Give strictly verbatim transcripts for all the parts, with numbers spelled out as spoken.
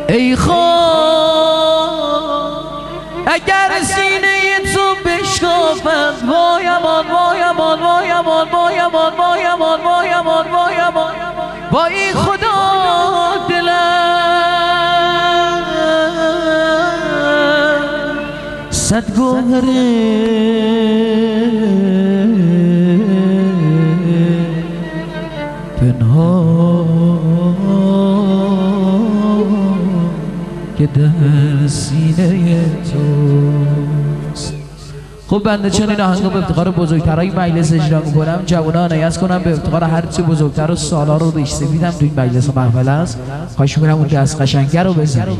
ای خان اگر سینه تو بشکافد وای امان وای امان وای امان وای امان وای امان وای امان وای امان وای خدا دلم صد گوهره که در سینه توست. خب بنده چون این آهنگو به افتخار بزرگترهای مجلس اجرا میکنم، جوانان عنایت کنم به افتخار هرچی بزرگتر و سالار و ریش سفیدم تو این مجلس محفل است. خواهش میکنم اون دست قشنگه رو بزنید.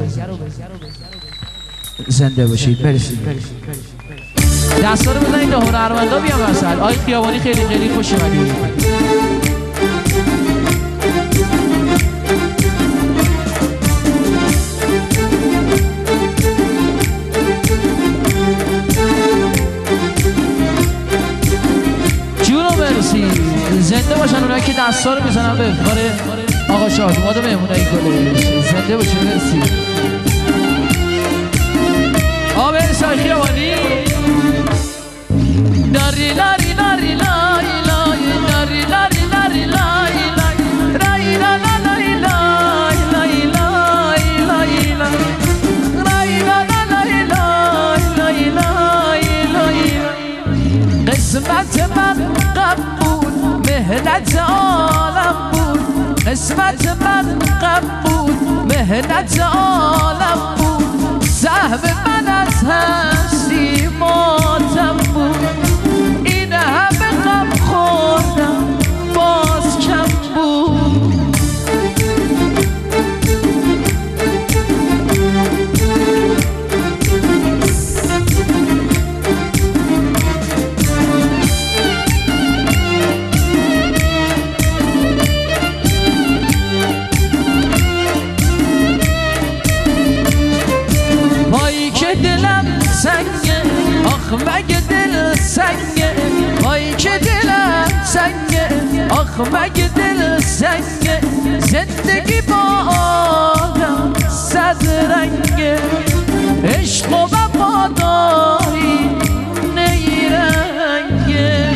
زنده باشید. مرسی. دستا رو بزنید تا هنرمندا بیان وسط. آقای خیابانی خیلی خیلی خوش اومدید. زنده باشن اونایی که دستا رو میزنن به افتخار آقا شادماد و مهمونای گلش. زنده باشن. مرسی. آقا مرسی آقای خیابانی. لاری لاری لاری لاری لاری لاری لاری لاری لاری لاری لاری لاری قسمت من قبول مهنت عالم بود، قسمت من قبول مهنت عالم بود، سهم من از هستی ماتم بود، این همه غم خوردم باز کم بود. مگه دل سنگه وای که دلم سنگه، آخ مگه دل سنگه، زندگی با آدم صد رنگه، عشق و وفاداری نیرنگه.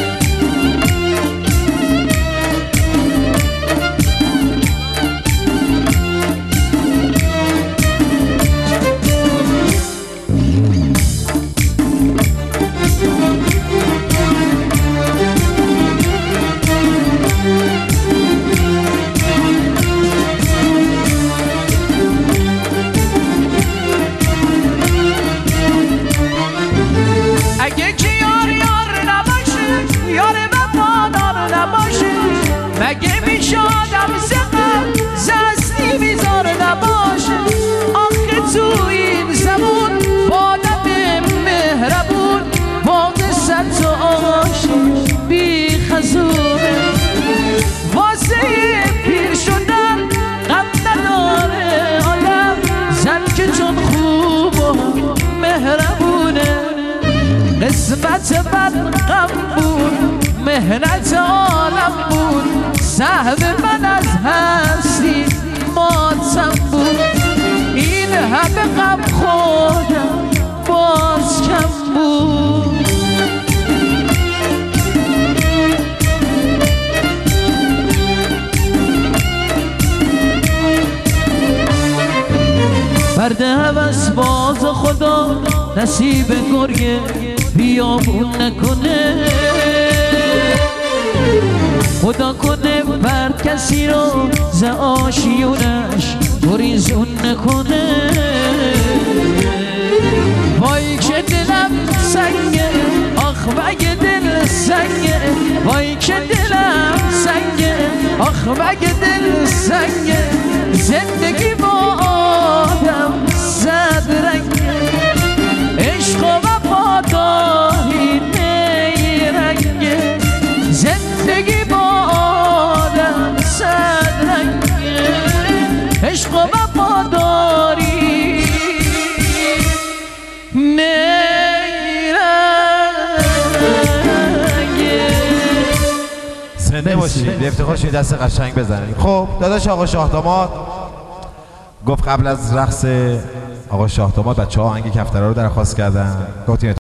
مگه میشه آدم زقم زستی بیزار نباشه، آخه تو این زمون با آدم مهربون واقع صد تا عاشق بی خزونه، واسه پیر شدن غم نداره آدم، زن که چون خوب و مهربونه، قسمت من غم بود مهنت عالم بود، سهم من از هستی ماتم بود، این همه غم خوردم باز کم بود. برد هوس باز خدا نصیب گرگ بیابون نکنه، خدا کنه بر کسی رو ز آشیونش گریزون نکنه، وای که دلم سنگه، آخ مگه دل سنگه، وای که دلم سنگه، آخ مگه دل سنگه، زندگی با آدم صد رنگه، عشق و وفاداری نیرنگه، زندگی با آدم صد رنگه، عشق و وفاداری نیرنگه. زنده باشید. افتخار شید دست قشنگ بزنید. خب داداش آقا شاه داماد گفت قبل از رقص آقا شاه داماد بچه‌ها آهنگ کفترا رو درخواست کردن. گفتیم